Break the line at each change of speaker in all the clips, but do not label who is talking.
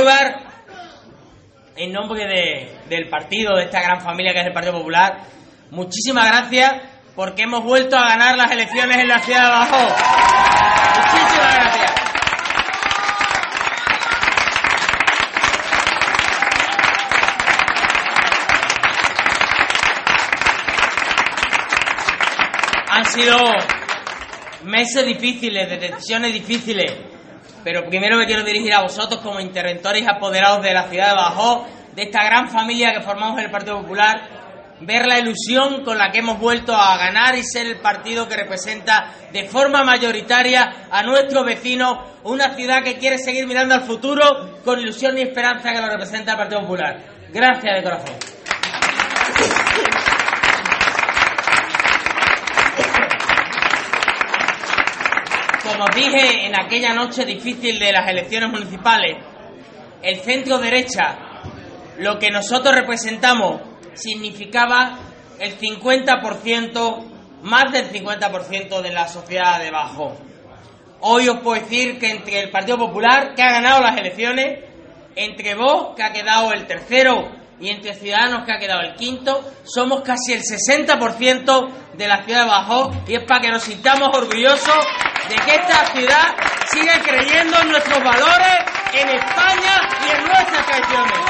lugar, en nombre del partido, de esta gran familia que es el Partido Popular, muchísimas gracias porque hemos vuelto a ganar las elecciones en la ciudad de Badajoz. Muchísimas gracias. Han sido meses difíciles, de decisiones difíciles, pero primero me quiero dirigir a vosotros como interventores y apoderados de la ciudad de Badajoz, de esta gran familia que formamos el Partido Popular, ver la ilusión con la que hemos vuelto a ganar y ser el partido que representa de forma mayoritaria a nuestros vecinos, una ciudad que quiere seguir mirando al futuro con ilusión y esperanza que lo representa el Partido Popular. Gracias de corazón. Como os dije en aquella noche difícil de las elecciones municipales, el centro derecha, lo que nosotros representamos, significaba el 50%, más del 50% de la sociedad de Badajoz. Hoy os puedo decir que entre el Partido Popular, que ha ganado las elecciones, entre Vox, que ha quedado el tercero, y entre Ciudadanos, que ha quedado el quinto, somos casi el 60% de la ciudad de Badajoz, y es para que nos sintamos orgullosos de que esta ciudad siga creyendo en nuestros valores, en España y en nuestras tradiciones.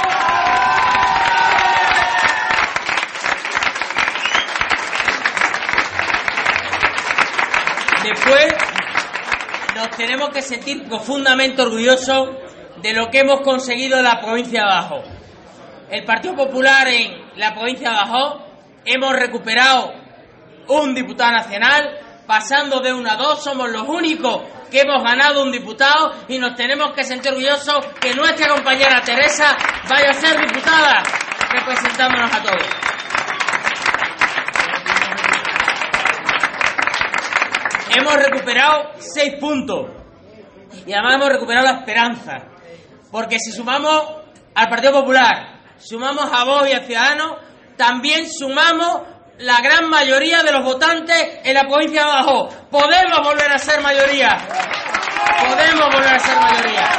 Después nos tenemos que sentir profundamente orgullosos de lo que hemos conseguido en la provincia de Badajoz. El Partido Popular en la provincia de Badajoz hemos recuperado un diputado nacional, pasando de 1 a 2, somos los únicos que hemos ganado un diputado y nos tenemos que sentir orgullosos que nuestra compañera Teresa vaya a ser diputada representándonos a todos. Hemos recuperado 6 puntos y además hemos recuperado la esperanza, porque si sumamos al Partido Popular, sumamos a Vox y a Ciudadanos, también sumamos la gran mayoría de los votantes en la provincia de Badajoz. Podemos volver a ser mayoría. Podemos volver a ser mayoría.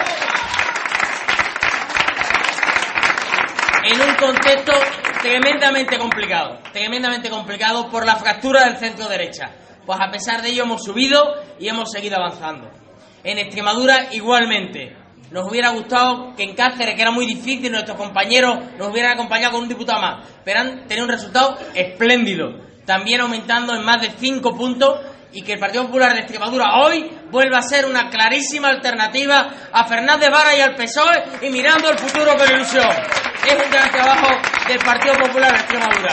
En un contexto tremendamente complicado por la fractura del centro derecha. Pues a pesar de ello hemos subido y hemos seguido avanzando. En Extremadura igualmente. Nos hubiera gustado que en Cáceres, que era muy difícil, nuestros compañeros nos hubieran acompañado con un diputado más, pero han tenido un resultado espléndido, también aumentando en más de 5 puntos, y que el Partido Popular de Extremadura hoy vuelva a ser una clarísima alternativa a Fernández Vara y al PSOE, y mirando el futuro con ilusión. Es un gran trabajo del Partido Popular de Extremadura.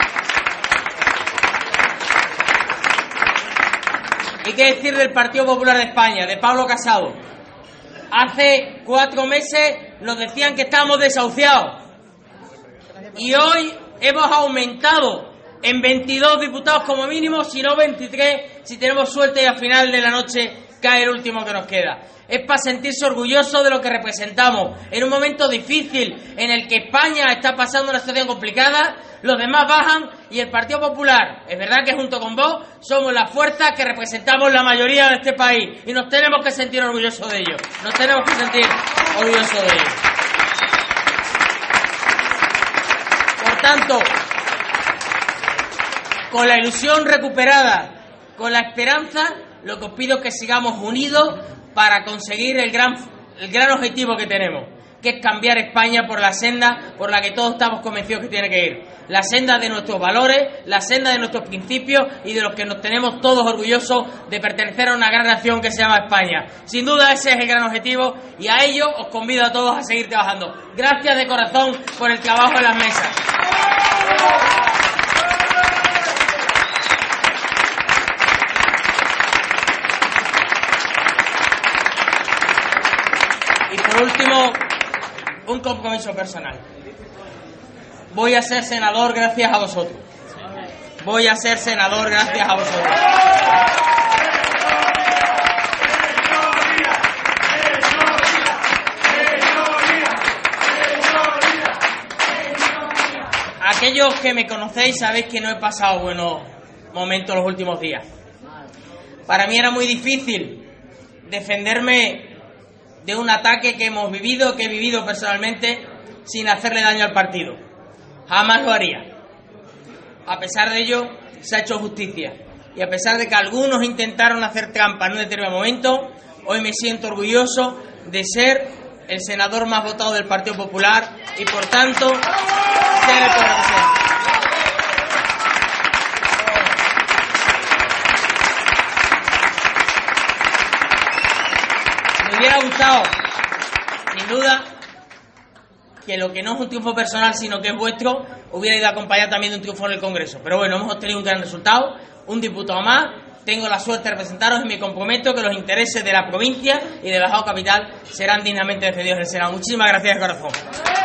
¿Y qué decir del Partido Popular de España, de Pablo Casado? Hace 4 meses nos decían que estábamos desahuciados y hoy hemos aumentado en 22 diputados como mínimo, si no 23, si tenemos suerte y al final de la noche cae el último que nos queda. Es para sentirse orgulloso de lo que representamos en un momento difícil en el que España está pasando una situación complicada. Los demás bajan y el Partido Popular, es verdad que junto con vos somos la fuerza que representamos la mayoría de este país y nos tenemos que sentir orgullosos de ello. Nos tenemos que sentir orgullosos de ello. Por tanto, con la ilusión recuperada, con la esperanza, lo que os pido es que sigamos unidos para conseguir el gran objetivo que tenemos, que es cambiar España por la senda por la que todos estamos convencidos que tiene que ir. La senda de nuestros valores, la senda de nuestros principios y de los que nos tenemos todos orgullosos de pertenecer a una gran nación que se llama España. Sin duda ese es el gran objetivo y a ello os convido a todos a seguir trabajando. Gracias de corazón por el trabajo en las mesas. Y por último, un compromiso personal. Voy a ser senador gracias a vosotros. Voy a ser senador gracias a vosotros. Aquellos que me conocéis sabéis que no he pasado buenos momentos los últimos días. Para mí era muy difícil defenderme de un ataque que hemos vivido, que he vivido personalmente, sin hacerle daño al partido. Jamás lo haría. A pesar de ello, se ha hecho justicia. Y a pesar de que algunos intentaron hacer trampa en un determinado momento, hoy me siento orgulloso de ser el senador más votado del Partido Popular y, por tanto, ser el que representa. Me hubiera gustado, sin duda, que lo que no es un triunfo personal, sino que es vuestro, hubiera ido acompañado también de un triunfo en el Congreso. Pero bueno, hemos obtenido un gran resultado, un diputado más, tengo la suerte de representaros y me comprometo que los intereses de la provincia y de Badajoz Capital serán dignamente defendidos en el Senado. Muchísimas gracias de corazón.